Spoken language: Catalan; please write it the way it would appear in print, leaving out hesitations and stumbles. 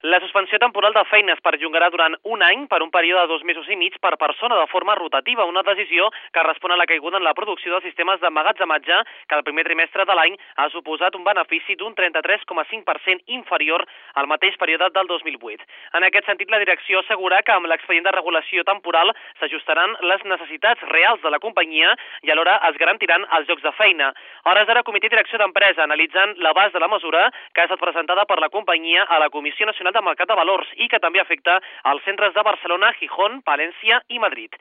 La suspensió temporal de feines perllongarà durant un any per un període de 2 mesos i mig per persona de forma rotativa, una decisió que respon a la caiguda en la producció de sistemes d'emmagatzematge que el primer trimestre de l'any ha suposat un benefici d'un 33,5% inferior al mateix període del 2008. En aquest sentit, la direcció assegura que amb l'expedient de regulació temporal s'ajustaran les necessitats reals de la companyia i alhora es garantiran els llocs de feina. A hores d'ara, el Comitè de Direcció d'Empresa analitzant l'abast de la mesura que ha estat presentada per la companyia a la Comissió Nacional de Mercat de Valors i que també afecta als centres de Barcelona, Gijón, Palència i Madrid.